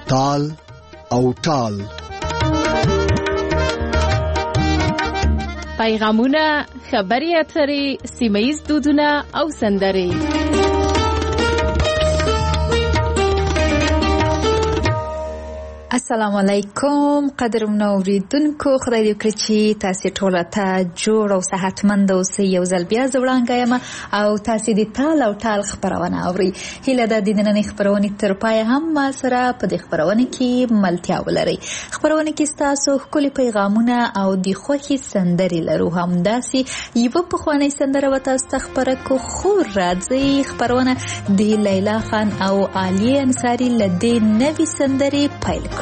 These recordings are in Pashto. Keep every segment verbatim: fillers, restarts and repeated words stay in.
تال او ټال. پیغامونه، خبري اترې، سیمه‌ییز دودونه او سندرې. السلام علیکم قدرمنو اوریدونکو، خدای دې وکړي چې تاسو ټول ته جوړ او صحتمند اوسئ. یو ځل بیا زه وړاندې یم او تاسو د تال او ټال خبرونه اورئ. هیله ده د نننۍ خبرونې تر پایه هم ما سره په دې خبرونه کې ملتیا ولرئ. خبرونه کې ستاسو ښکلي پیغامونه او د خوښۍ سندرې لرو. همداسې یوه پخوانۍ سندره به تاسو ته خپره کړو. خو راځئ خبرونه د لیلا خان او عالیه انصاري له دې نوې سندرې پیل کړو.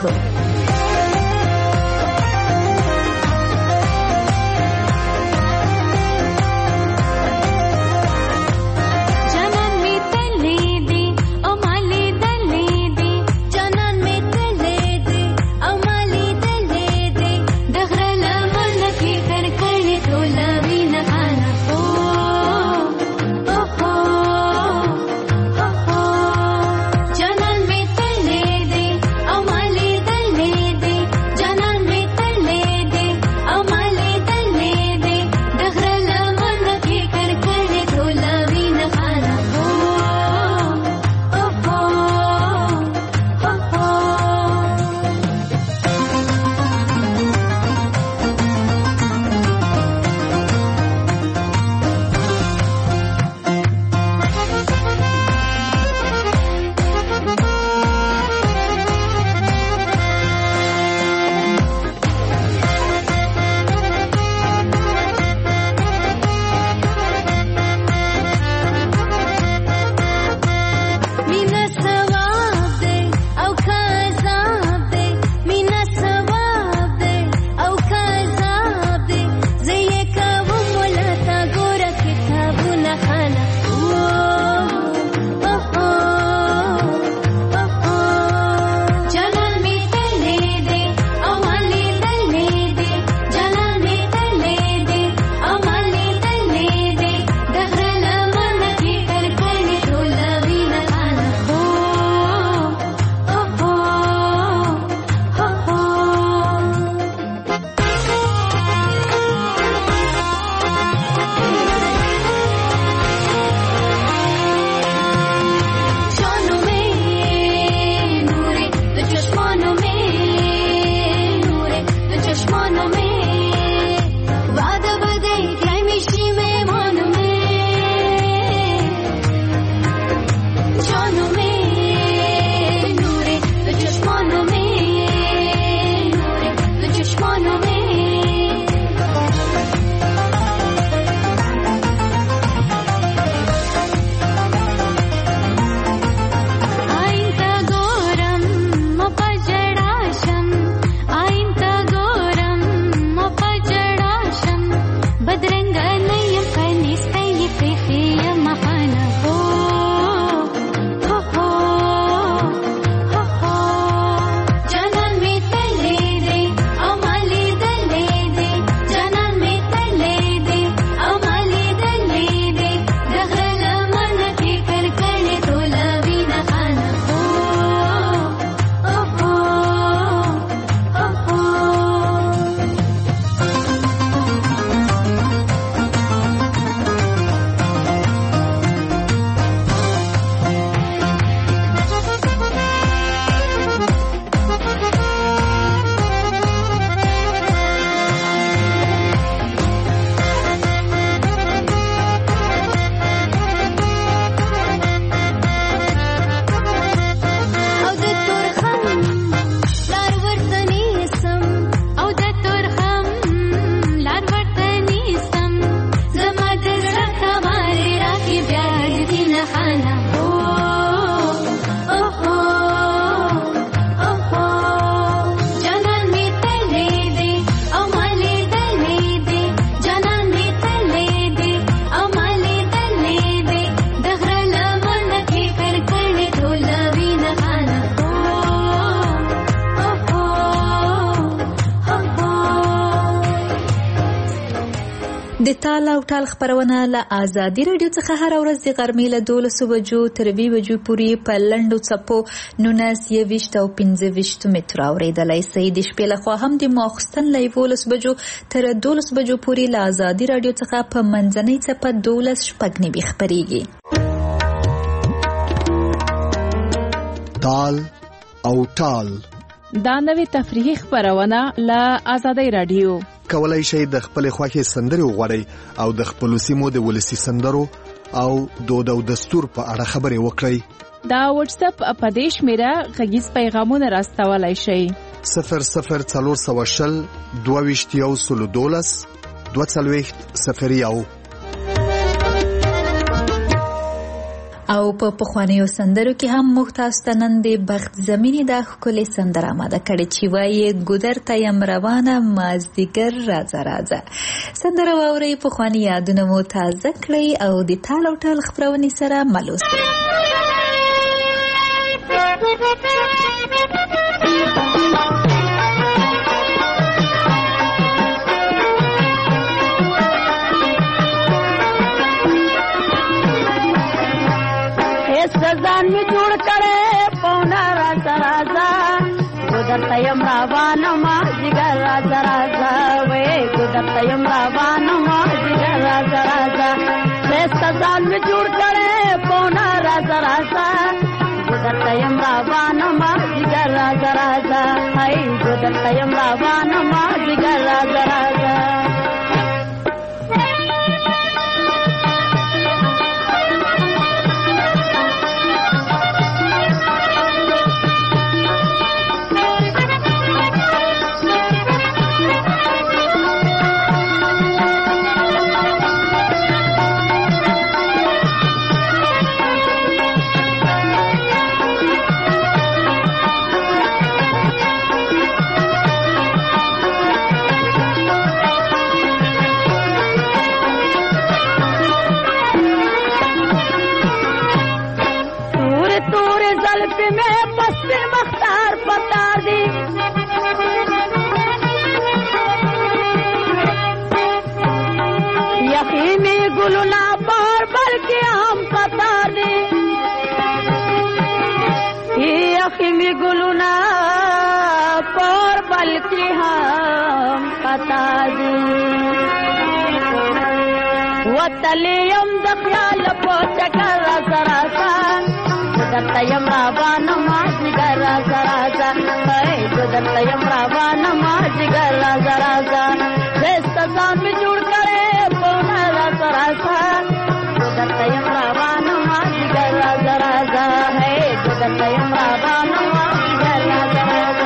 د تال او ټال خپرونه له آزادي راډیو څخه هر ورځ د غرمې له دولسو بجو تر اووه بجو پورې په لنډو څپو نولس، یوویشت او پنځه ویشت مترو اورېدلی سئ. د شپې لخوا هم د ماخوستن له یولس بجو تر دولس بجو پورې له آزادي راډیو څخه په منځنۍ څپه دولس شپږ نوي خپرېږي. تال او ټال دا نوې تفریحي خپرونه له آزادۍ راډیو. کولای شئ د خپل خوښې سندرې وغواړئ او د خپلو سیمو د ولسي سندرو او دود او دستور په اړه خبرې وکړئ. دا واتس اپ په دې شمیره غږیز پیغامونه راستولای شئ. صفر صفر څلور سوه شل دوه ویشت یو سلو دولس دوه څلوېښت صفر یو. او په پخوانیو سندرو کې هم موږ تاسو ته نن د بخت زمینی دا ښکلې سندره آماده کړې چې وایي ګودر ته یم روانه مازدیګر راځه راځه. سندره واورئ، پخواني یادونه مو تازه کړئ او د تال او ټال خپرونې سره مل اوسئ. ځان می جوړ کړې پونا راځه راځه ګودر ته یم روانه مازدیګر راځه راځه وې ګودر ته یم روانه مازدیګر راځه راځه ځان می جوړ کړې پونا راځه راځه ګودر ته یم روانه مازدیګر راځه راځه هی ګودر ته یم روانه مازدیګر راځه راځه. می ګلونا پر بلکی هم پتا دی وتلی یم د خیال په چکر راځه راځه ګودر ته یم روانه مازدیګر راځه راځه هی ګودر ته یم روانه مازدیګر راځه راځه دسته ځان می جوړ کړې پونا راځه راځه ګودر ته یم روانه مازدیګر راځه راځه هی ګودر ته یم روانه مازدیګر راځه راځه.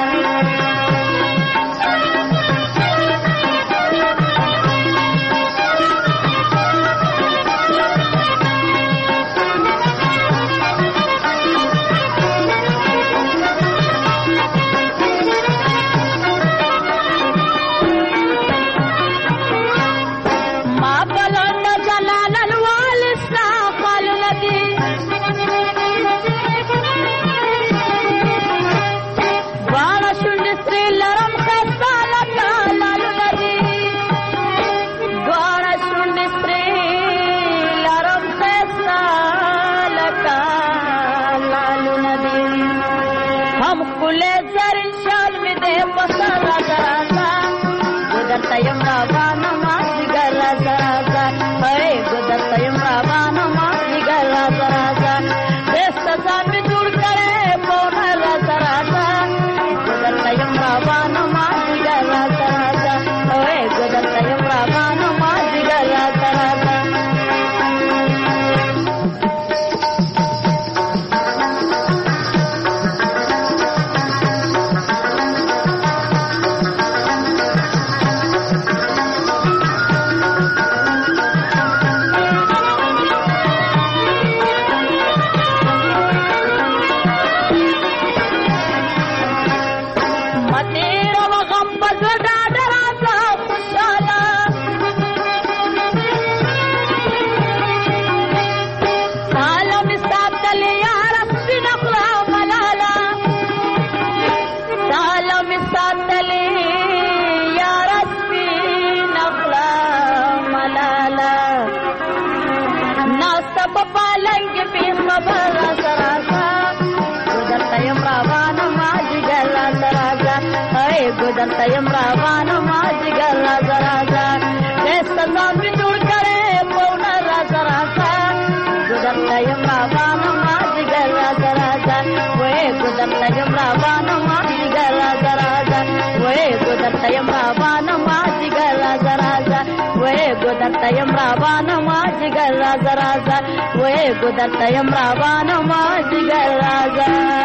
ګودر ته یم روانما جګر رازه رازه ښایسته ځان مې جوړ کړی پونه رازه رازه ګودر ته یم روانما جګر رازه رازه وې ګودر ته یم روانما جګر رازه رازه وې ګودر ته یم روانما جګر رازه رازه وې ګودر ته یم روانما جګر رازه رازه وې ګودر ته یم روانما جګر رازه.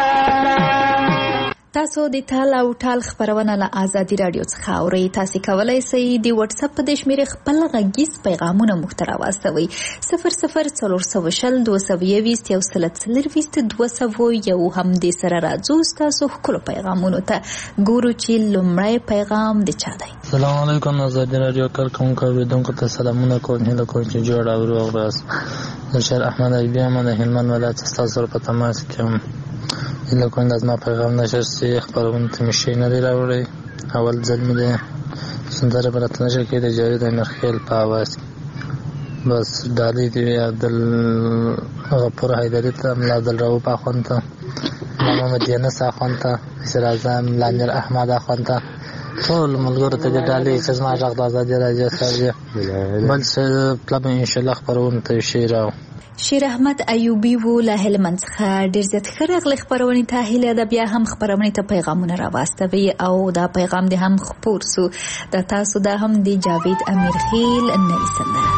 تاسو د تال او ټال خبرونه له آزادي رادیو څخه اورئ. تاسو کولی شئ د واتس اپ په د شمیرې خپل غږیز پیغامونه موږ ته راواستوئ. صفر صفر څلور سوه شل دوه سوه یویشت یو سل څلرویشت دوه سوه یو هم دې سره راځو ستاسو ښکلو پیغامونو ته. ګورو چې لومړی پیغام د چا دی. السلام علیکم آزادي رادیو کارکوونکو اوریدونکو ته سلامونه کوم. هیله کوم چې جوړ او روغ یاست. زه شهر احمد ایوبی یم د هلمند ولایت ستاسو سره په تماس کې یم. هیله کوم د زما پیغام نشستی خبرونه ته مې شی نه دی راوړی. اول ځل مې دی سندره په راته نشه کې د جاوید امیرخیل په اواز کې بس ډالۍ دی عبدالغفور حیدري ته، ملا عبدالرؤف اخوند ته، ملا محمد یونس اخوند ته، نصیر اعظم، ملا امیر احمد اخوند ته، ټول ملګرو ته د ډالۍ چې زما غږ د ازادي راډیو سره دی. بل څه پله به انشاءالله خپرونه ته شی راو. شیر احمد ایوبی وو له هلمند څخه. ډېر زیات ښه راغلی خپرونې ته. هیله ده بیا هم خپرونې ته پیغامونه راواستوي او دا پیغام دې هم خپور سو. دا تاسو دا هم د جاوید امیرخیل نوې سندره.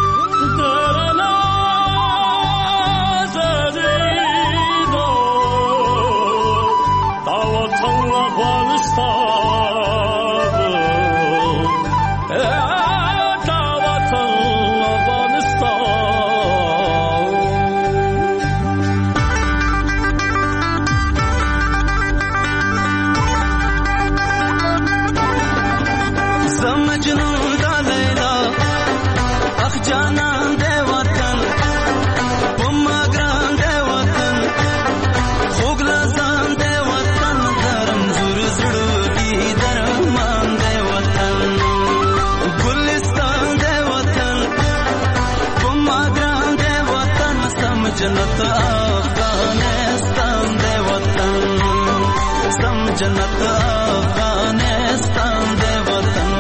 जन्नत अफगानिस्तान दे वतन, सम जन्नत अफगानिस्तान दे वतन.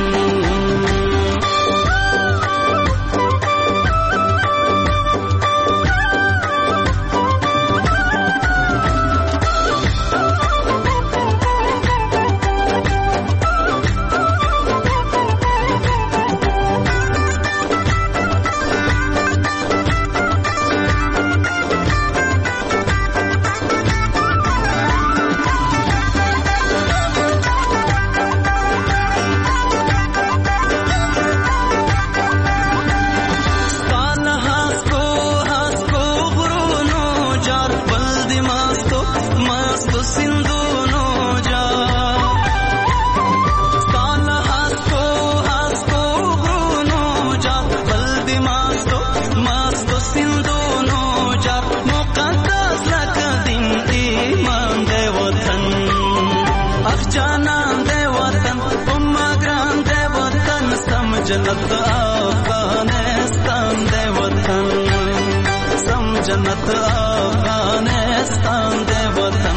जन्नत अफगानिस्तान दे वतन, सम जन्नत अफगानिस्तान दे वतन.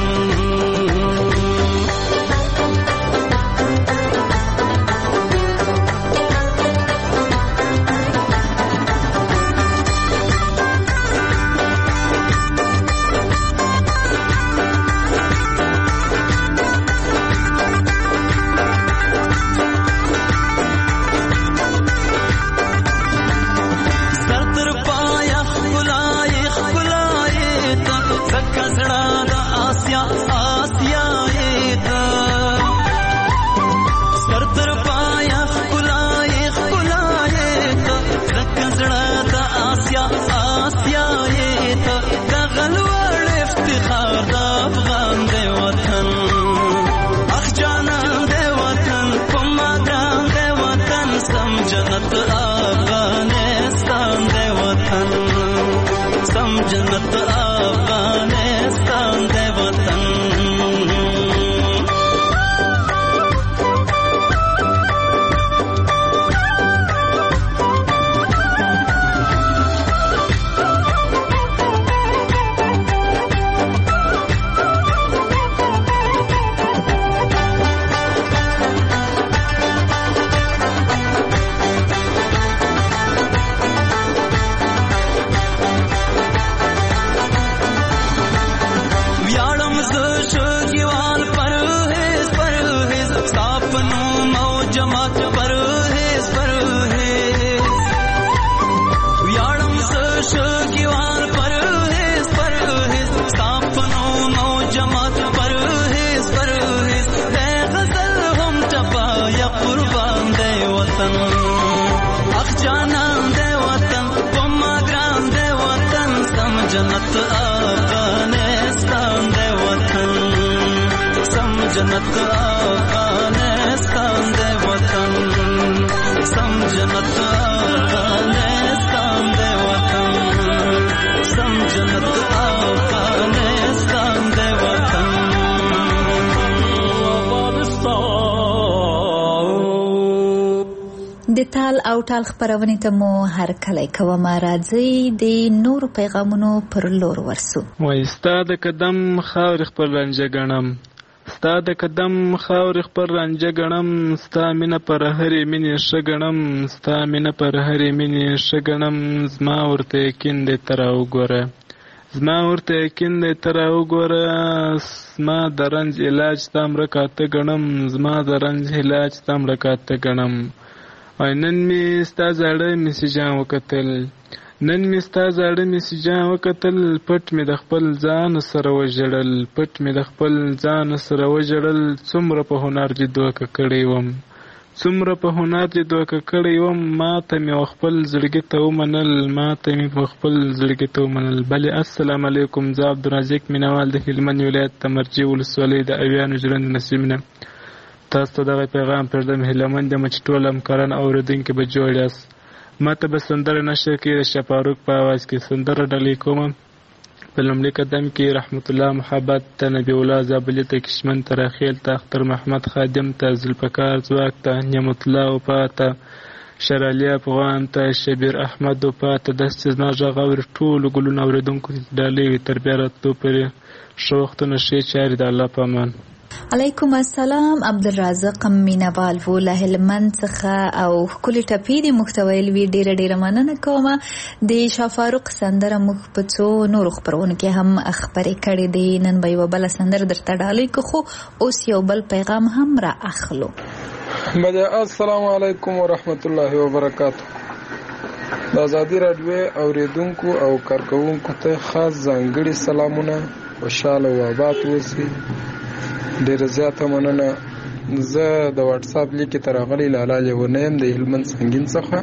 جنت افغانستان دے وطن سم جنت افغانستان دے وطن سم جنت افغانستان دے وطن د تال او ټال خپرونې ته مو هر کله کوم راځي د نور پیغامونو پر لور ورسو وای ستا د قدم خاور خپل رنجه غنم ستا د قدم خاور خپل رنجه غنم ستا مینه پر هرې مینې شګنم ستا مینه پر هرې مینې شګنم زما ورته یقین دې تر وګوره زما ورته یقین دې تر وګوره زما د رنج علاج تام رکاته غنم زما د رنج علاج تام رکاته غنم وای نن می ستا زړه میسجان وکتل نن می ستا زړه میسجان وکتل پټ می د خپل ځان سره وژړل پټ می د خپل ځان سره وژړل څومره په هنر دې دوکه کړی وم څومره په هنر دې دوکه کړی وم ما ته می خپل زړګي ته ومنل ما ته می خپل زړګي ته ومنل بلې السلام علیکم زه عبدالرزاق مینوال د هلمند ولایت تمرجي ولسوالۍ د اویانو ژرند نسیمنه تاسو ته دغه پیغام پردم هلمند یم چې ټول همکاران اورېدونکي به جوړ یاست ما ته به سندره نشر کړي د شاه فاروق په اواز کې سندره ډالۍ کوم په لومړي قدم کې رحمت الله محبت ته نبی الله زابلي ته کشمن ته راخیل ته اختر محمد خادم ته ذوالفقار ځواک ته نعمت الله وفا ته شرعلي افغان ته شبیر احمد وفا ته داسې چې زما غږ اوري ټولو ګلونو اورېدونکو ته ډالۍ وي تر بیا راتلو پورې ښه وختونه ښې چارې د الله په امان علیکم السلام عبدالرزاق مینوال و له هلمند څخه او ښکلې ټپې دې موږ ته ویل وي ډېره ډېره مننه کومه د شاه فاروق سندره موږ په څو نورو خپرونو کې هم خپرې کړې دي نن به یوه بله سندره درته ډالۍ کړو خو اوس یو بل پیغام هم را اخلو بده السلام علیکم ورحمت الله وبرکاتہ د ازادي راډیو اوریدونکو او کارکونکو ته خاص ځانګړي سلامونه خوشاله او آباد اوسئ ډېر زیاته مننه زه د واتس اپ لیکې ته راغلی لاله لیونی یم د هلمند سنګین څخه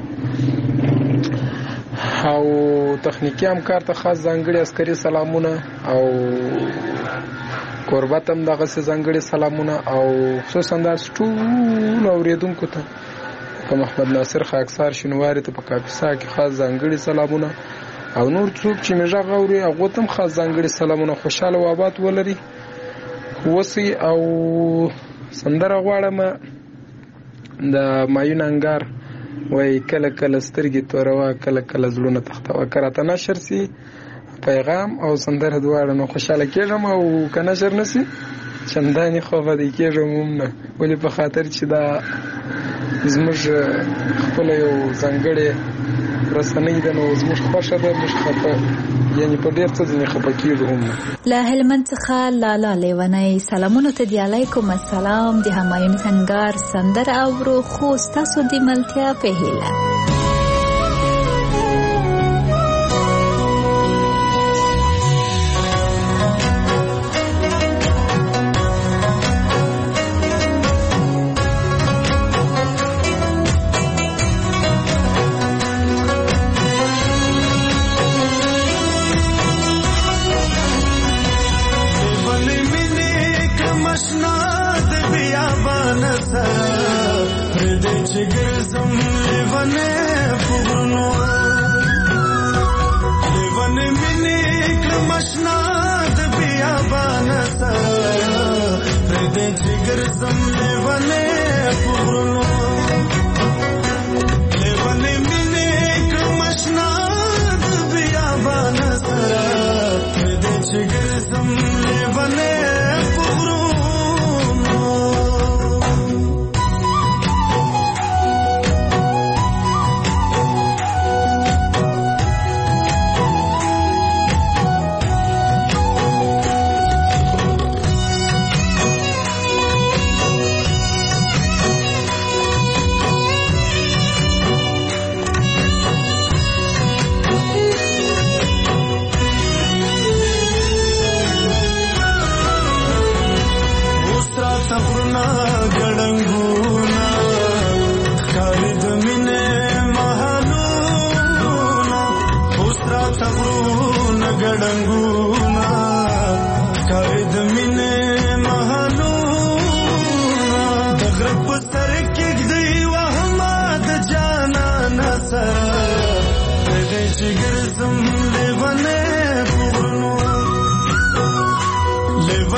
او تخنیکي همکار ته خاص ځانګړي عسکري سلامونه او کوربت هم دغسې ځانګړي سلامونه او خصوصا داسې ټولو اورېدونکو ته که محمد ناصر خاکسار شینواري ته په کاپیسا کې خاص ځانګړي سلامونه او نور څوک چې مې غږ اوري هغو ته هم خاص ځانګړي سلامونه خوشحاله او آباد ولري وسی او سندره غواړم د مایون انګار وای کله کله سترګې توروا کله کله زړونه تختوا که راته نشر سي پیغام او سندره دواړه نو خوشحاله کېږم او که نشر نه سي چندانې خوابدی کېږم هم نه ولې په خاطر چې دا زموږ خپله یو ځانګړې رسنۍ ده نو زموږ خوښه ده موږ خفه یعنی په ډېر څه ځینې خفه کېږو هم نه له هلمند څخه لالا لیونی سلامونو ته دی علیکم السلام د همایون انګار سندره اورو خو ستاسو د ملتیا په هیله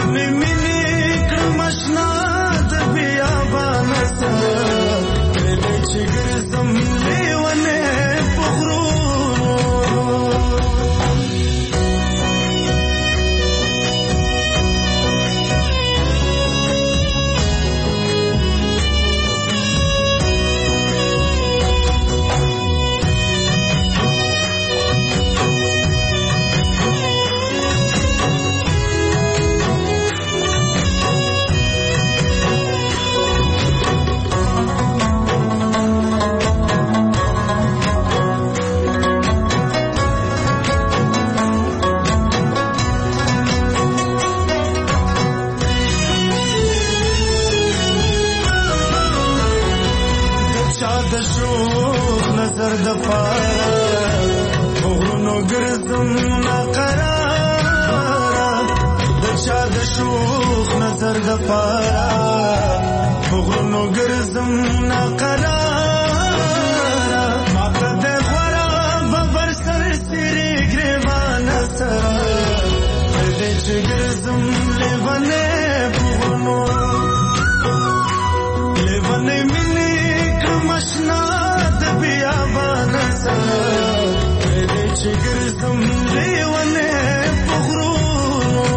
لیونی مینی کړم اشنا د بیابان سره دې چې ګرځم لیونه په غرونو نظر د پاره غرونو ګرځم ناقراره د چا د شوخ نظر د پاره غرونو ګرځم ناقراره ماته د غورا ببر سر سری ګریوان سره دې چې ګرځم لیونه غرونو لیونه مینی کمشنا بیابان سره دې چې ګرځم لیونه په غرونو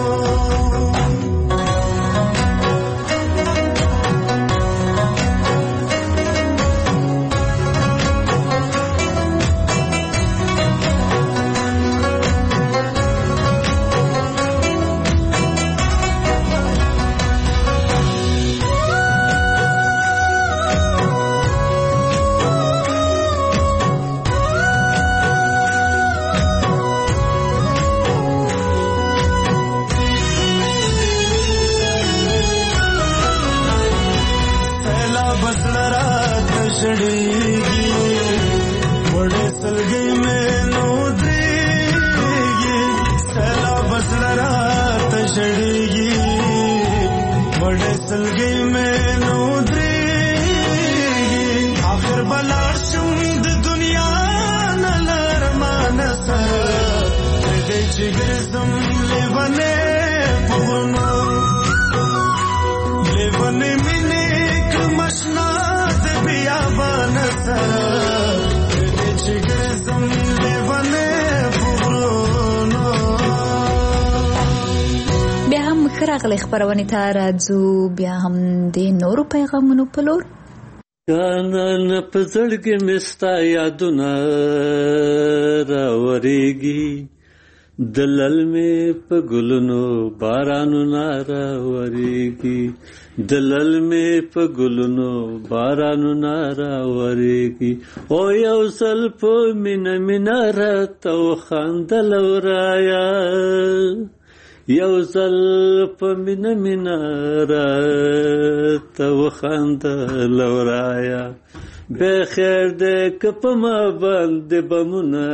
راغلی خپرونې ته راځو بیا هم د نورو پیغامونو په لور جانان په زړګي مې ستا یادونه راورېږي دلل مې په ګلونو بارانونه راورېږي دلل مې په ګلونو بارانونه راورېږي او یو ځل په مینه مینه راته وخندل ورایه یو ځل په مینه مینه راته وخندل ورایه بخیر دې که په ما باندې بمونه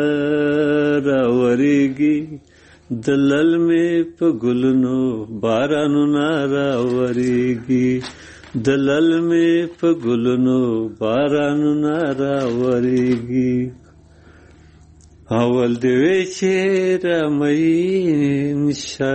راورېږي دلل مې په ګلونو بارانونه راورېږي دلل مې په ګلونو بارانونه راورېږي اول دې وی چې رامین شه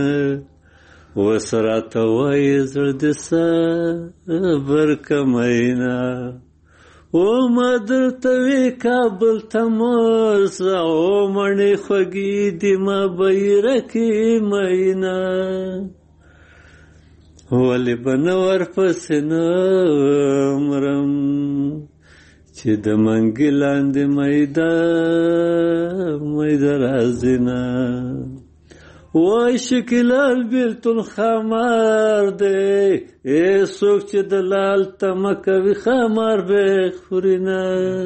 وسره ته وایې زړه دې صبر کمینا او ما درته وی کابل ته موسه او مڼې خوږې دې ما بیرکې مینا ولې به نه ورپسې نه مرم چې د منګي لاندې میده میده راځي نه وای شکلال بیلتون خمار دی ای څوک چې د لال تمه کوي خمار به خوري نه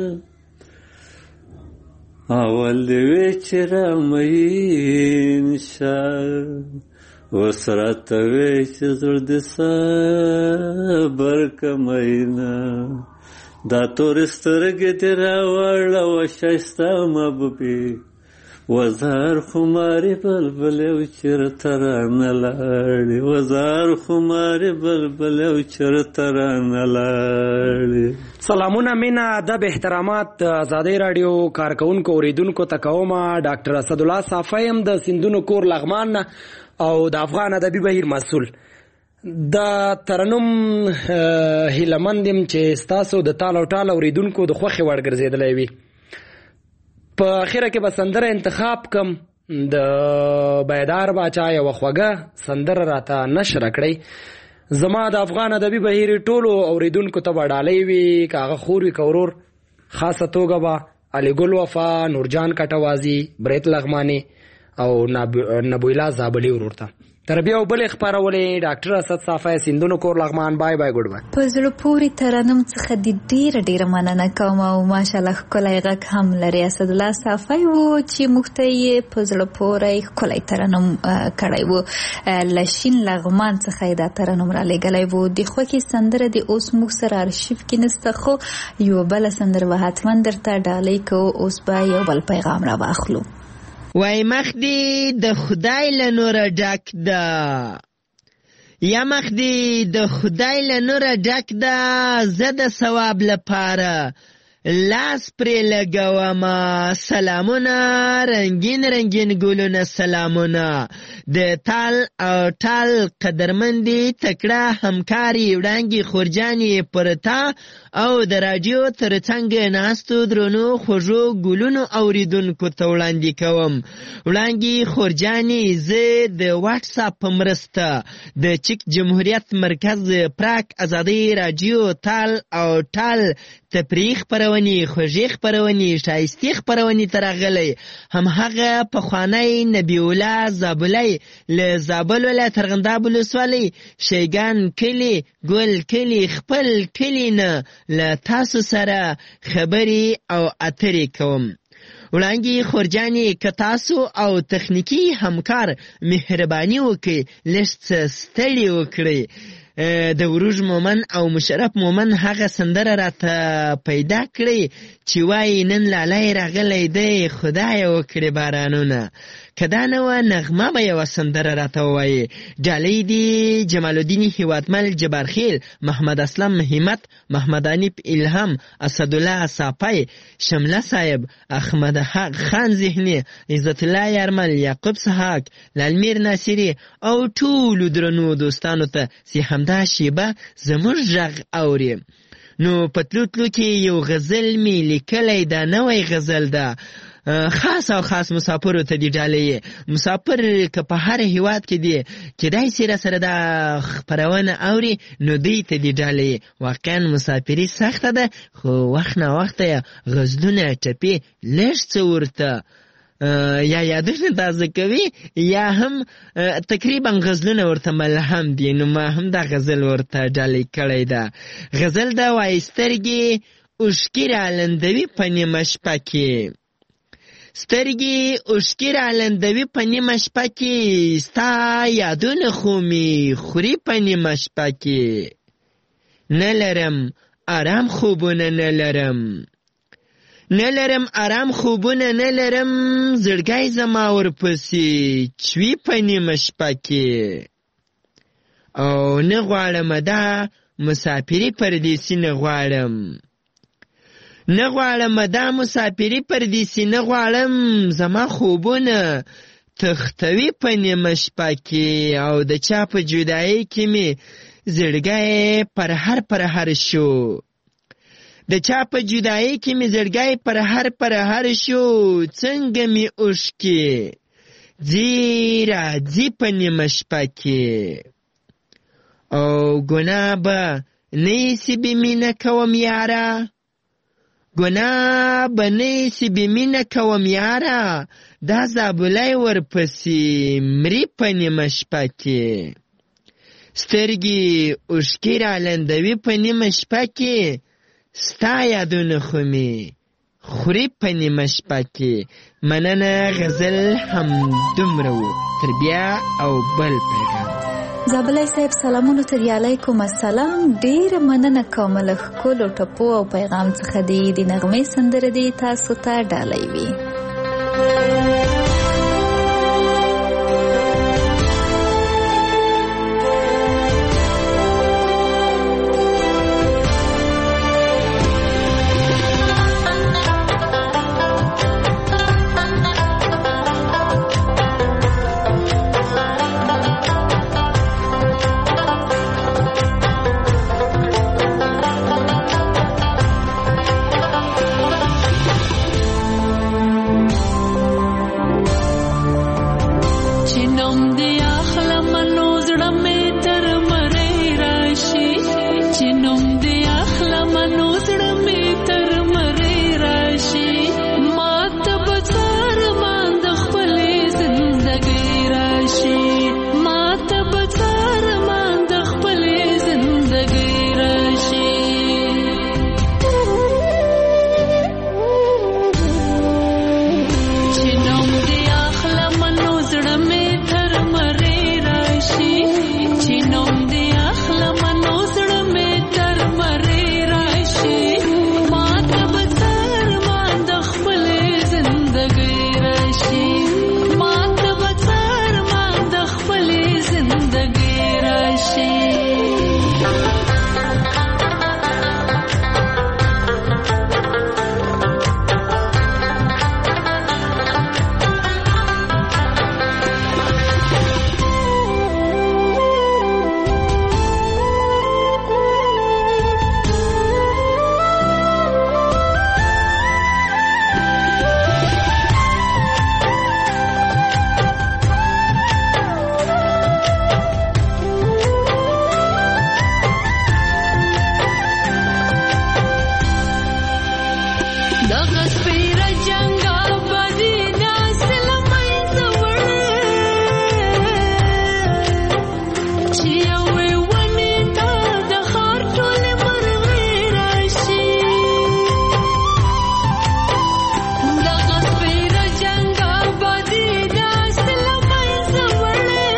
اول دې وی چې رامین شه وسره ته وی چې زړه دې صبر کمینا دا تور سترګې دې راوړه و ښایسته محبوبې وزار خماري بلبل او چرته رانه لاړې وزار خماري بلبل او چرته رانه لاړې. سلامونه مینا ادب احترامات آزادۍ راډیو کارکونکو اوریدونکو ته کوم. ډاکټر اسدالله صافی یم د سیندونو کور لغمان او د افغان ادبي بهیر مسؤل. د ترنم هیلمند یم چې ستاسو د تال او ټال اوریدونکو د خوښې وړ ګرځېدلی وي. په اخره کې به سندره انتخاب کم د بیدار باچا یوه خوږه سندره راته نشره کړئ. زما د افغان ادبي بهیر ټولو اوریدونکو ته به ډالۍ وي، که هغه خور وي که ورور. خاصه توګه به علي ګل وفا، نورجان کټوازي، بریت لغماني او نبویلا زابلي ورور ته. تر بیا بلې خپرولې ډاکټر اسد صافی، سیندونو کور لغمان. بای بای، ګډ بای. په زړه پورې ترنم څخه د ډېره ډېره مننه کوم او ماشاءالله ښکلی غږ هم لري. اسدالله صافی و چې موږ ته یې په زړه پورې ښکلی ترنم کړی و. له شین لغمان څخه یې دا ترنم رالیږلی و. د خوښې سندره د اوس موږ سره ارشیف کې نسته، خو یوه بله سندره به حتما درته ډالۍ کوو. اوس به یو بل پیغام را واخلو. وای مخ دی د خدای له نوره ډک ده، یا مخ دی د خدای له نوره ډک ده، زه د ثواب لپاره لاس پرې لګومه. سلامونه رنگین رنگین ګلونه، سلامونه د تال او ټال قدرمندي تکړه همکاري وړانګې خورجانې پر تا او د راډیو تر څنګ ناستو درنو خوږو ګلونو اوریدونکو ته وړاندې کوم. وړانګې خورجانې زه د واټس اپ په مرسته د چک جمهوریت مرکز پراک ازادۍ راډیو تال او ټال تفریح خپرونې، خوږې خپرونې، ښایستې خپرونې ته راغلی. همهغه پخوانی نبی الله زابلی له زابل ولایت ارغنداب ولسوالۍ شیګان کلي ګل کلي خپل کلي نه له تاسو سره خبرې او اترې کوم. وړانګې خورجانې که تاسو او تخنیکي همکار مهرباني وکړئ لږ څه ستړي وکړئ. د وروژ مومن او مشرف مومن هغه سندره راته پیدا کړی چې وایي نن لالی راغلی دی خدای وکړي بارانونه. که دا نه وه نغمه به یوه سندره راته ووایي. ډالۍ دي جمال الدین هیوادمل، جبارخیل، محمد اسلم همت، محمد انیف الهام، اسدالله صافی، شمله صاحب، احمد خان ذهني، عزت الله یارمل، یعقوب سحاق، لالمیر ناصری او ټولو درنو دوستانو ته چې همدا شیبه زموږ غږ اوري. نو په تلو تلو کې یو غزل می لیکلی، دا نوی غزل ده، خاص او خاص مسافرو ته دی ډالۍ. مسافر که په هر هیواد کې دی کیدای شي را سره دا خپرونه اوري، نو دوی ته دی ډالۍ. واقعا مسافري سخته ده، خو وخت نه وخته غزلونه ټپې لږ څه ورته یا یادونه تازه کوي یا هم تقریبا غزلونه ورته ملهم دي. نو ما هم دا غزل ورته ډالۍ کړی ده. غزل ده وایي سترګې اوښکې رالندوي په نیمه شپه کې، سترګې اوښکې رالندوي په نیمه شپه کې، ستا یادونه خو مې خوري په نیمه شپه کې. نه لرم آرام خوبونه نه لرم، نه لرم آرام خوبونه نه لرم، زړګی زما ورپسې چوي په نیمه شپه کې. او نه غواړم دا مسافري پردیسي نه غواړم، نه غواړم دا مسافري پردیسي نه غواړم، زما خوبونه تختوي په نیمه شپه کې. او د چا په جدایۍ کې مې زړګی پر هر پر هر شو، د چا په جدایۍ کې مې زړګی پر هر پر هر شو، څنګه مې اوښکې ځي راځي په نیمه شپه کې. او ګناه به نه ایسي بې مینه کوم یاره، ګناه به نه ایسي بې مینه کوم یاره، دا زابلی ورپسې مري په نیمه شپه کې. سترګې اوښکې رالندوي په نیمه شپه کې، ستا یادونه خو مې خوري په نیمه شپه کې. مننه. غزل هم دومره و. تر بیا او بل پیغام. زابلی صاحب سلامونو ته دی. علیکم السلام. ډېره مننه کوم له ښکلو ټپو او پیغام څخه دی. د نغمې سندره دی تاسو ته ډالۍ وي. نوم دې اخلم نو زړه مې تر مرۍ راشي چې نوم دې اخلم نو زړه مې تر مرۍ راشي ما ته به څارمان د خپلې زندګۍ راشي ما ته به څارمان د خپلې زندګۍ راشي چې نوم دې اخلم نو زړه مې تر مرۍ راشي چې نوم دې اخلم نو زړه مې تر مرۍ راشي ما ته به څارمان د خپلې زندګۍ راشي ما ته به څارمان د خپلې زندګۍ راشي دغه سپېره جنګ آبادي داسې له منځه وړې چې یوې ونې ته د ښار ټولې مرغۍ راشي دغه سپېره جنګ آبادي داسې له منځه وړې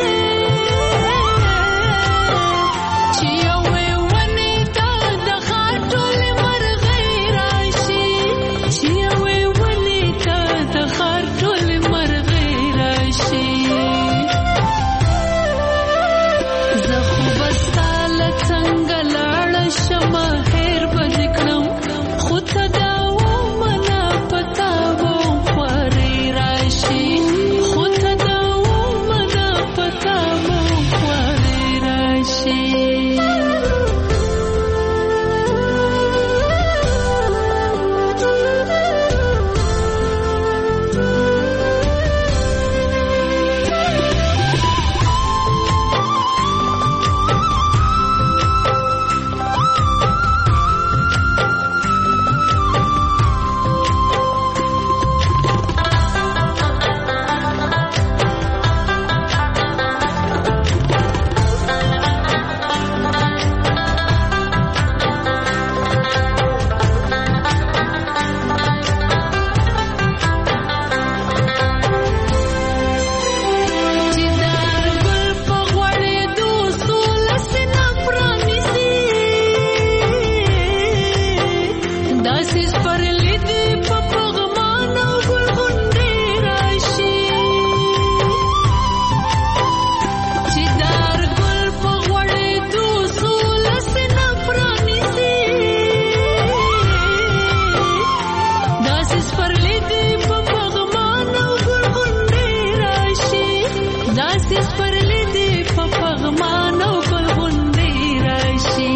چې یوې ونې ته د ښار ټولې مرغۍ راشي چې یوې ونې ته د ښار ټولې مرغۍ راشي زه خو به ستا له څنګه لاړه شمه هېر به دې کړم خو ته دا ومنه په تا به خوارۍ راشي خو ته دا ومنه په تا به خوارۍ راشي چې دار ګل په غوړېدو سوله سینه پرانیزي داسې سپرلي دي په پغمان او ګل غونډۍ راشي چې دار ګل په غوړېدو سوله سینه پرانیزي داسې سپرلي دي په پغمان او ګل غونډۍ راشي داسې سپرلي دي په پغمان او ګل غونډۍ راشي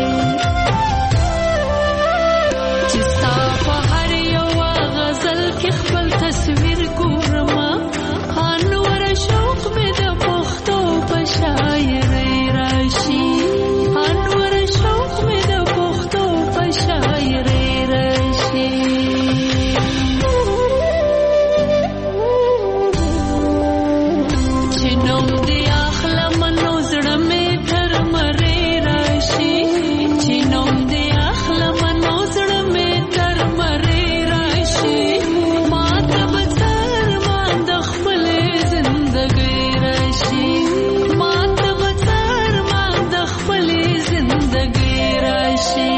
چې ستا په هر یوه غزل کې خپل تصویر ګورمه انوره شوق مې د پښتو په شاعرۍ راشي انوره شوق مې د پښتو په شاعرۍ راشي چې نوم دې اخلم نو زړه مې تر مرۍ راشي چې نوم دې اخلم نو زړه مې تر مرۍ راشي ما ته به څارمان د خپلې زندګۍ راشي ما ته به څارمان د خپلې زندګۍ راشي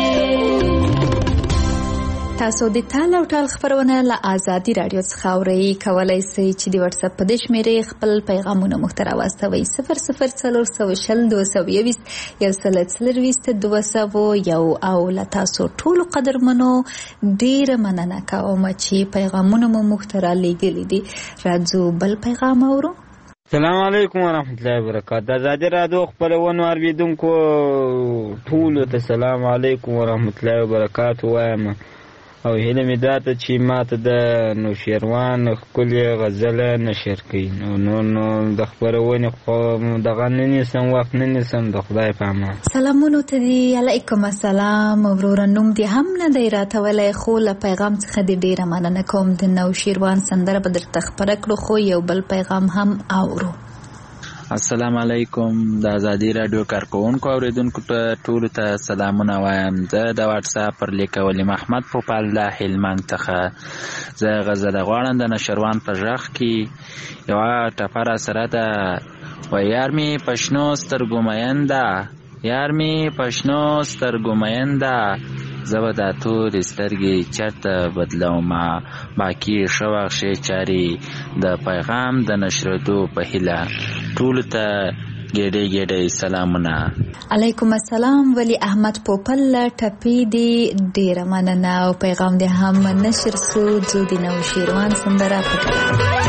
تاسو د تال او ټال خبرونه له آزادي رادیو څخه اورئ کولای شئ چې د واتس اپ په دې شمیرې خپل پیغامونه محتوا واستوئ صفر صفر څلور سوه شل دوه سوه یوویشت یو سل څلرویشت دوه سوه یو او له تاسو ټولو قدرمنو ډیره مننه کوم چې پیغامونه مو محتوا لیږلي دي راځو بل پیغام اورو السلام علیکم ورحمت الله وبرکاته آزادي رادیو خپلونو اوریدونکو ټولو ته السلام علیکم ورحمت الله وبرکاته وایم او هیله مې دا ده چې ماته د نوشیروان ښکلې غزله نشر کړي. نو نو نو د خپرونې خو دغه نه نیسم، وخت نه نیسم. د خدای په امان. سلامونو ته دي. علیکم السلام. وروره نوم دې هم نه دی راته ویلی، خو له پیغام څخه دې ډېره مننه کوم. د نوشیروان سندره به درته خپره کړو، خو یو بل پیغام هم اورو. السلام علیکم. د ازادي راډیو کارکوونکو اوریدونکو ته ټولو ته سلامونه وایم. زه د واټساپ پر لیکولي محمد پوپل د هلمند څخه. زه غزله غواړم د نشروان په غږ کې یوه ټپه را سره ده. و یار مې په شنو سترګو مین ده، یار مې په شنو سترګو مین ده، زه به دا تورې سترګې چېرته بدلومه. باقي ښه وخت ښې چارې د پیغام د نشرېدو په هیله ټولو ته ګېډۍ ګېډۍ سلامونه. علیکم السلام. ولی احمد پوپل ټپې دې ډېره مننه او پیغام دې هم نشر سو. ځو د نوشیروان سندره پکړه.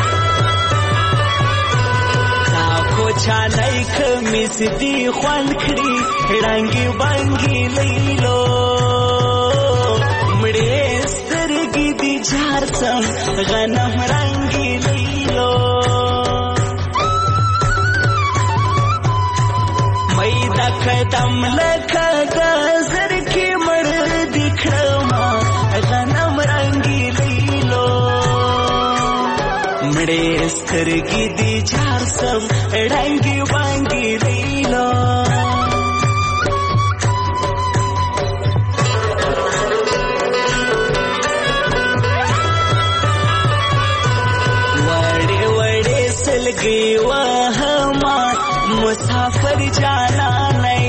چانای کمیس دی خوان کړي رنگي بانګي لیلو مړې سترګې دی جار سم غنم رنگي لیلو مې دا قدم لکه غزر کې مړ دی کړم غنم رنگي لیلو مړې سترګې دی جار سم رنگي بانګي لیلو وړې وړې سلګي وهما مسافر جانا نه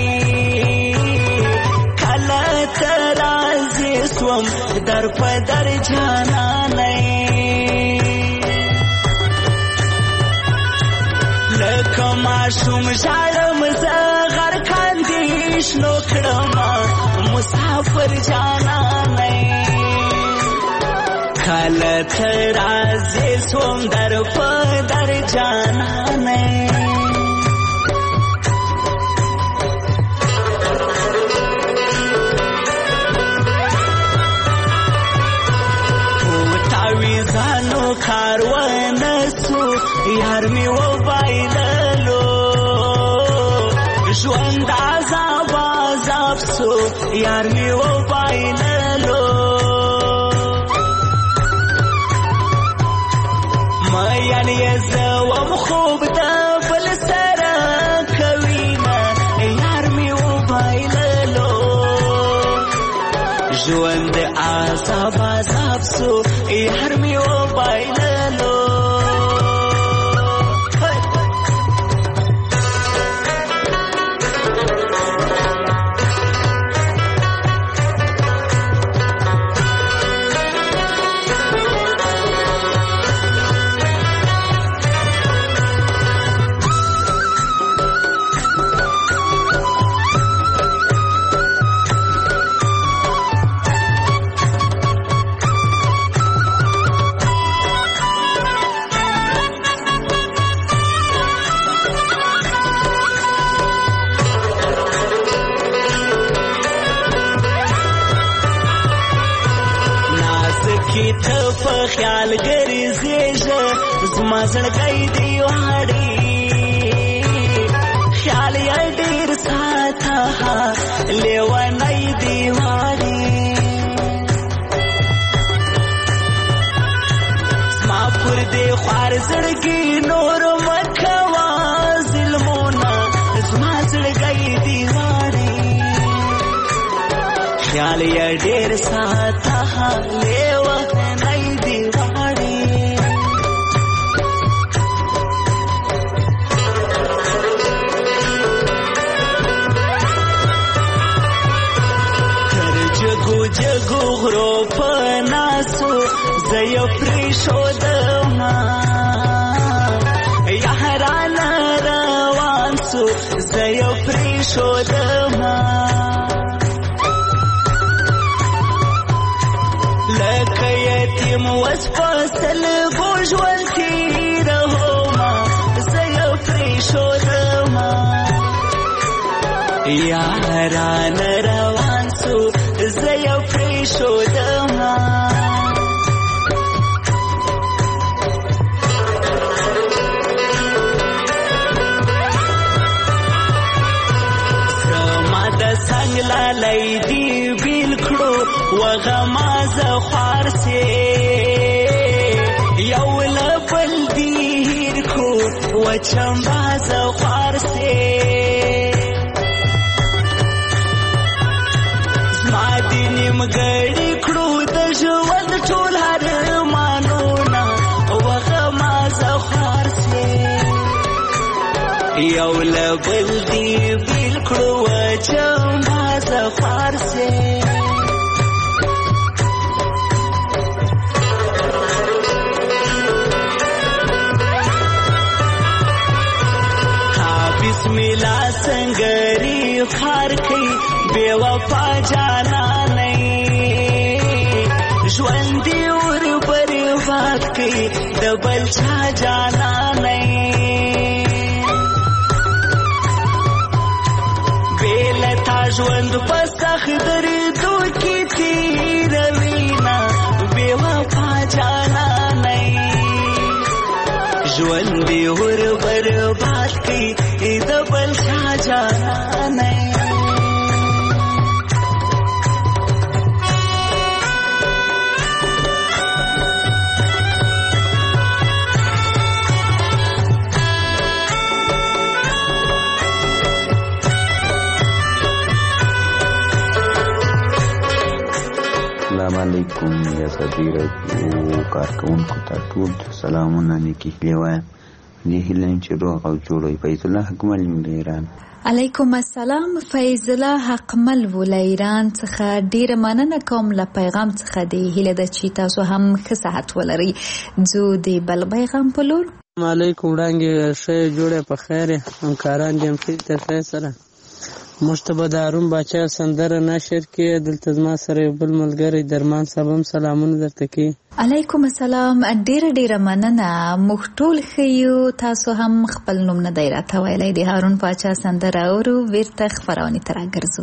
کله ترازي سوم در په در جانا نه معشوم شارم زغر کاندیش نو کړما مسافر جانا نه کله ترازه سوم در په در جانا نه او تاوی زانو کاروان سو یار می و بایله ژوند عذاب عذاب سو یار می و بایللو ما یعنی زوم خوب دا بل سره کوینا یار می و بایللو ژوند عذاب عذاب سو یار می و بایللو خیال ګرځېږه زما زړګی دی واړې خیال یې ډېر ساته لیونی دی واړې زما پر دې خوار زړګي نور مه کوه ظلمونه زما زړګی دی واړې خیال یې ډېر ساته لیونی دی واړې تر جګو جګو غرو په ناسو زه یې پرېښودمه یارانه روان سو زه یې پرېښودمه لکه یتیم وس په سترګو ژوند تېرومه زه یې پرېښودمه یارانه روان سو زه یې پرېښودمه ښودما زما د څنګ لالی دي بیل کړو وغمازه خوار سې یو له بل دي هیر کړو وچمبازه خوار سې زما دې نیمګړي کړو د ژوند ټول ارمانونه وغمازه خوار سې یو له بل دي بیل کړو وچمبازه خوار سې بسم الله سنگری خار کئی بے وفا جانا نہیں ژوندی اور برباد کئی دبل چا جانا نہیں بیلتا ژوند پسخ دردو کی تیروینا بے وفا جانا نہیں ژوندی اور برباد کئی دبل چا جانا نہیں السلام علیکم یا ازادي راډیو کارکوونکو ته ټول سلامونه نیکي هیلې وایم دې هیله چې روغ او جوړ وي. فیض الله حقمل له ایران. علیکم السلام. فیض الله حقمل له ایران څخه ډیره مننه کوم له پیغام څخه دی. هیله ده چې تاسو هم ښه صحت ولرئ. زه د بل پیغام په لور. السلام علیکم وړاندې ښه جوړه په خیر همکاران دې هم تر خیر سره موږ ته به د هارون باچا سندره نشر کې دلته زما سره یو بل ملګری درمان صاحب هم سلامونه درته کوي. علیکم السلام. ډیره ډیره مننه. موږ ټول ښه یو. تاسو هم خپل نوم نه دی راته ویلی. د هارون باچا سندره اورو بیرته خپرونې ته راګرځو.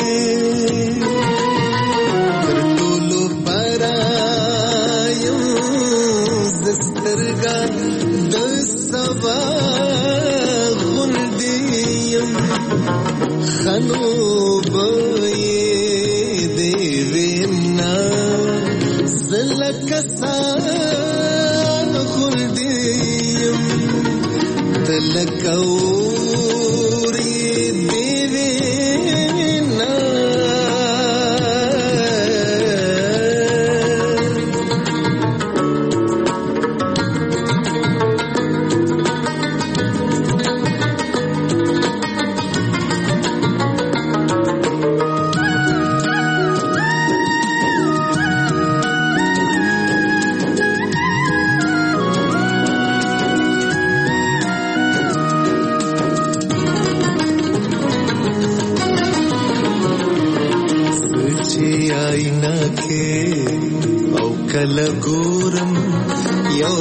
you خنو بوی دیوینا زلکسان خلدیم تلکوری دیوینا کله ګورم یو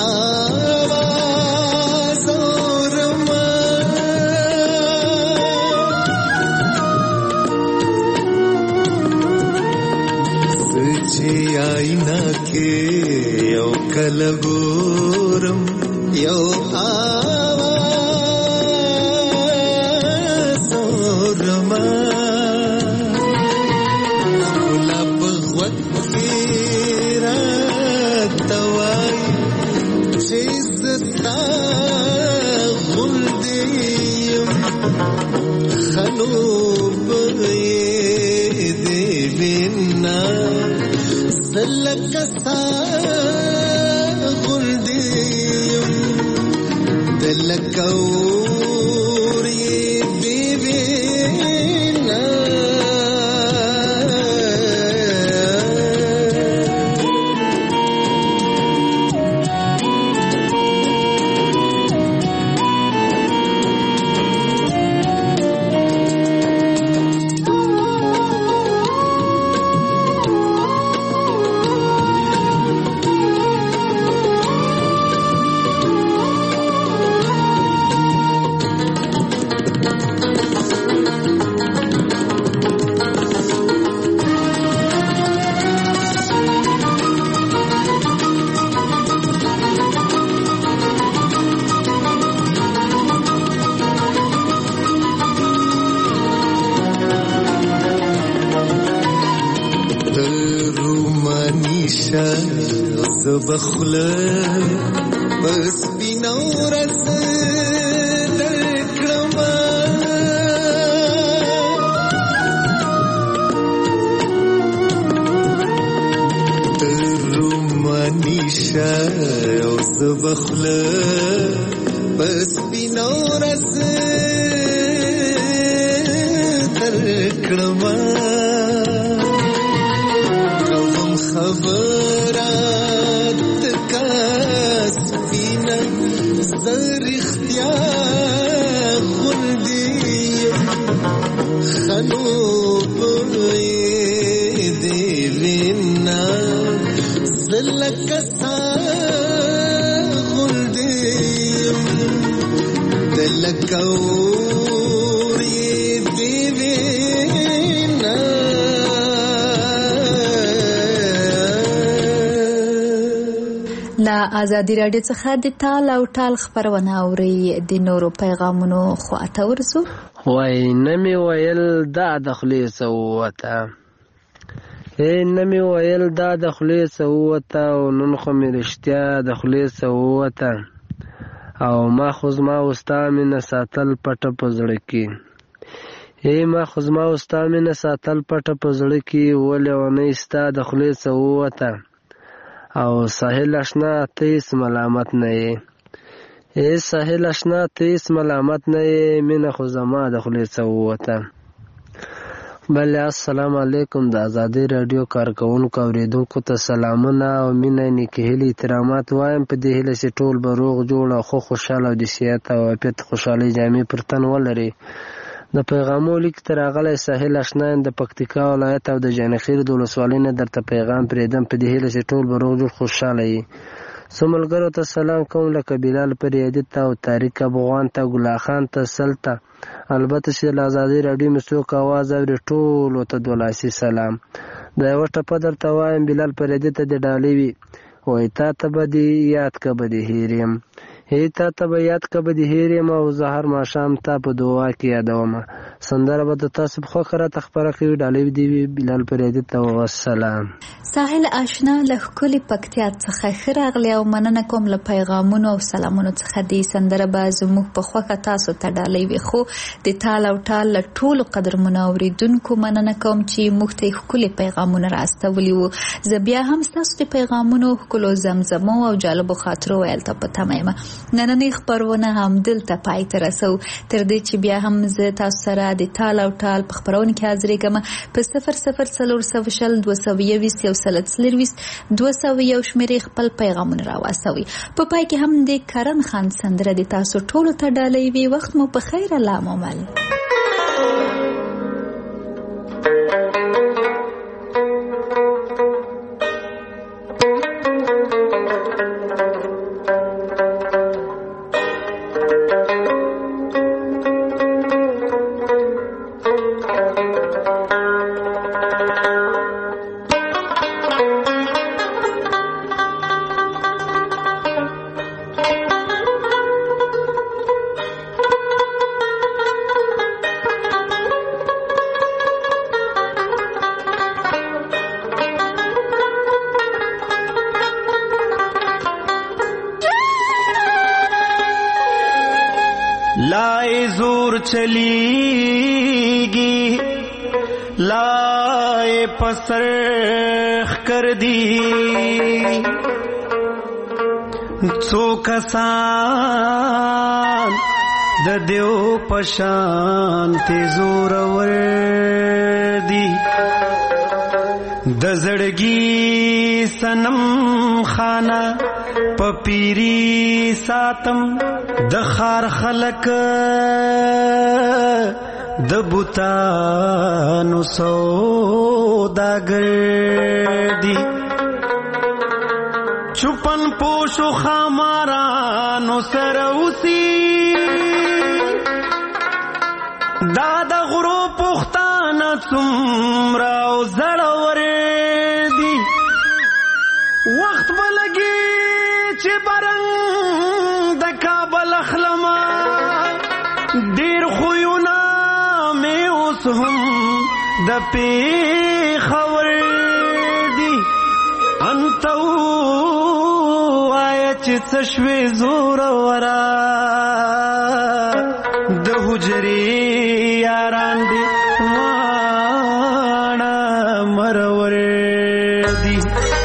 آواز اورم سچې آینا کې یو کله ګورم یو آواز اورم خنوب دیوینا زلکسا غلدیم دلکوری دیوینا بخله بس بینورت درکړم رومانیشه او بخله بس بینورت درکړم کوم خبر زر اختیار غلدیم خنوب دیوینا زلکسا غلدیم دلکوری دیوینا له ازادي راډیو څخه د ټال او ټال خبرونه اوري د نورو پیغامونو خواته ورسو. وای نمی ویل دا د خولې څه ووته ای نمی ویل دا د خولې څه ووته او نن خو مې رښتیا د خولې څه ووته او ما خو زما وستا مینه ساتل پټه په زړه کې ای ما خو زما وستا مینه ساتل پټه په زړه کې ولې ونې ستا د خولې څه ووته او ساحل اشنا تیس ملامت نه یې ای ساحل اشنا تیس ملامت نه یې مینه خو زما د خولې څه ووته. بله السلام علیکم. د ازادي راډیو کارکوونکو اوریدونکو ته سلامونه او مینه نیکې هیلې احترامات وایم په دې هیله چې ټول به روغ جوړ او خو خوشحاله او د صحت او عافیت خوشحالۍ جامې پر تن ولري. د پیغامو لیک ته راغلی ساحل اشنا د پکتیکا ولایت او د جانخیل د ولسوالۍ نه درته پیغام پرېږدم په دې هیله چې ټول به روغ جوړ خوشحاله یي. څو ملګرو ته سلام کوم لکه بلال پریادي ته او طارق افغان ته ګلا خان ته سل ته البته چې د ازادي راډیو مې څوک اواز اوري ټولو ته دوه لاسي سلام. د یوه ټپه درته وایم بلال پریادي ته د ډالۍ وي وایي تا ته به دې یاد که به دې هېر یم هی تا ته به یاد که به دې هېر یم او زه هر ماښام تا په دعا کې یادومه سندره به د تاسو په خوښه راته خپره کوي. ډالۍ دې وي بلال فریدي ته والسلام. ساحل آشنا له ښکلې پکتیا څخه ښه راغلی او مننه کوم له پیغامونو او سلامونو څخه. دې سندره به زموږ په خوښه تاسو ته ډالۍ وي، خو د ټال او ټال له ټولو قدرمنو اورېدونکو مننه کوم چې موږ ته یې ښکلې پیغامونه راستولي وو. زه بیا هم ستاسو د پیغامونو ښکلو زمزمو او جالبو خاطرو ویل ته په تمه یم. نننۍ خپرونه همدلته پای ته رسو، تر دې چې بیا هم زه تاسو سره د ټال او ټال په خپرونه کې حاضرېږم په صفر صفر څلور سوه شل دوه سوه یویشت یو سل څلرویشت دوه سوه یو شمېرې خپل پیغامونه راواستوئ. په پای کې هم د کرن خان سندره د تاسو ټولو ته ډالۍ وي. وخت مو په خیر. الله مو مل. لائے زور چلیگی لائے پسرخ کر دی څو کسان د دیو پشان تی زور ور دی د زړګي سنم خانه پپیری ساتم د خار خلق د بوتانو سوداګر دی چوپن پوشو خامارانو سره اوسي دا د غرو پختانه څومره او زړور دی وخت بلګي چې برنګ د کابل اخلما ډیر خوونه مې اوس هم د پیښور دی انت وایه چې څه شوې زورورا د حجرې یاران دي واڼه مرور دی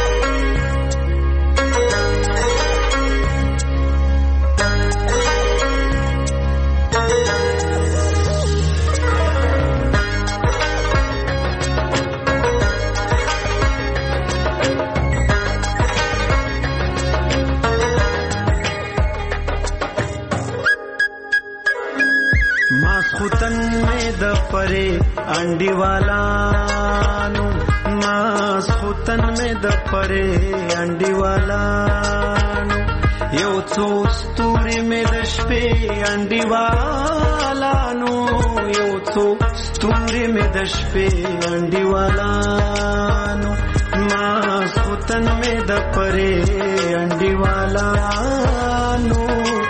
ماسخوتن میں د پرے انڈی والانو ماسخوتن میں د پرے انڈی والانو یو څو ستوري میں د شپې انڈی والانو یو څو ستوري میں د شپې انڈی والانو ماسخوتن میں د پرے انڈی والانو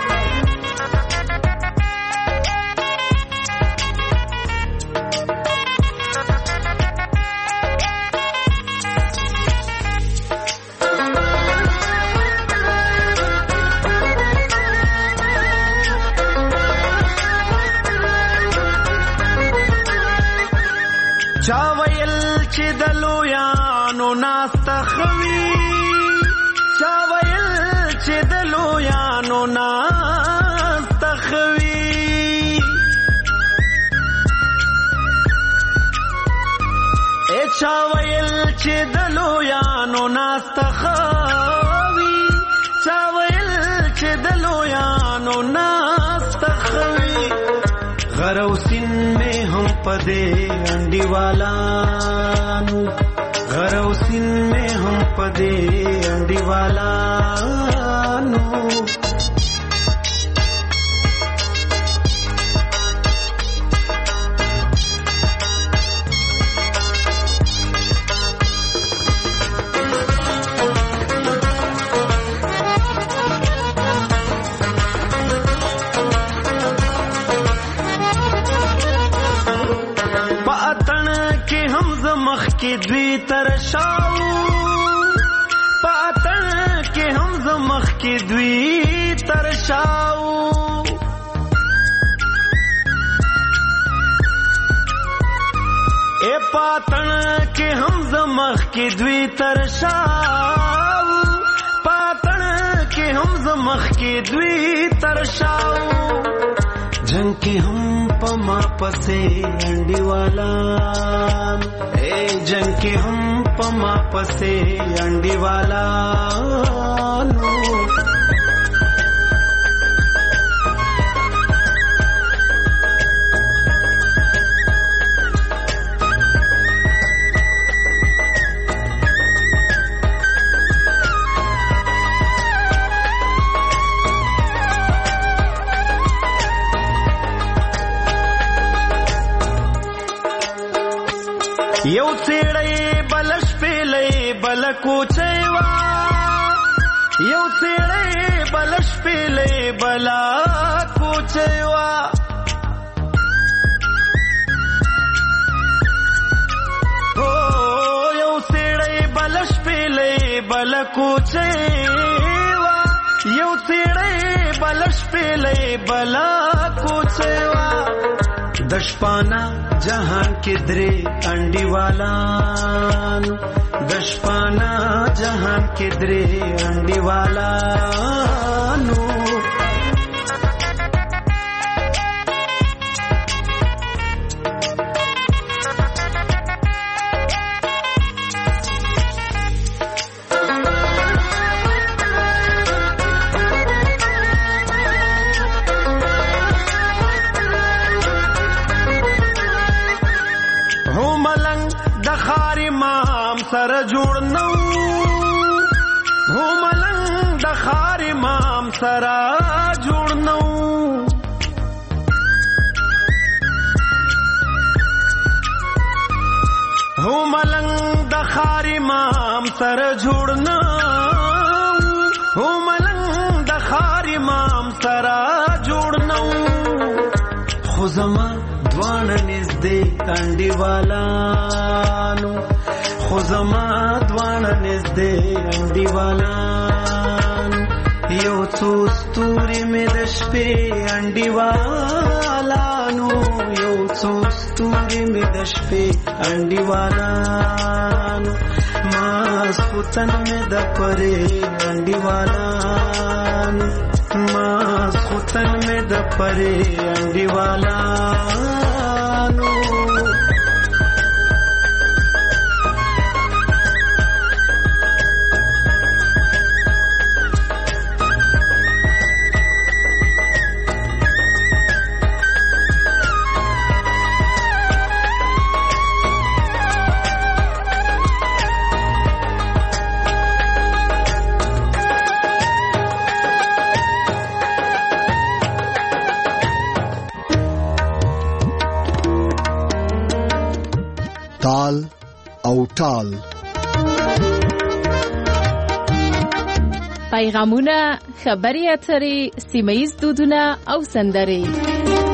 چاویل چې د لویانو ناسته خوي چاویل چې د لویانو ناسته خوي ای چاویل چې د لویانو ناسته خوي چاویل چې د لویانو ناسته خوي غروسین میں ہم پدے انڈی والانو غروسین میں ہم پدے انڈی والانو مخکې دوی تر شاو پاتن کې هم زمخ کې دوی تر شاو اے پاتن کې هم زمخ کې دوی تر شاو پاتن کې هم زمخ کې دوی تر شاو جنگ کې هم پما پسې انډي والا اے جنگ کې هم پما پسې انډي والا نو یو سیړی بلش پیلې بل کوچېوا یو سیړی بلش پیلې بلا کوچېوا او یو سیړی بلش پیلې بل کوچېوا یو سیړی بلش پیلې بلا کوچېوا دشپانا جهان کې درې انډي والا دشپانا جهان کې درې انډي والا نو سر جوړ نو هو ملنګ د خار امام سره جوړ نو هو ملنګ د خار امام سره جوړ نو هو ملنګ د خار امام سره جوړ نو خو زما دوان نږدې انډي والا نو خو زما دوانه نږدې انډي والا یو څو ستوري مې د شپې انډي والا نو یو څو ستوري مې د شپې انډي والا ماسخوتن مې د پرې انډي والا ماسخوتن مې د پرې انډي والا نو تال او ټال پیغامونه خبري اترې سیمه ییز دودونه او سندرې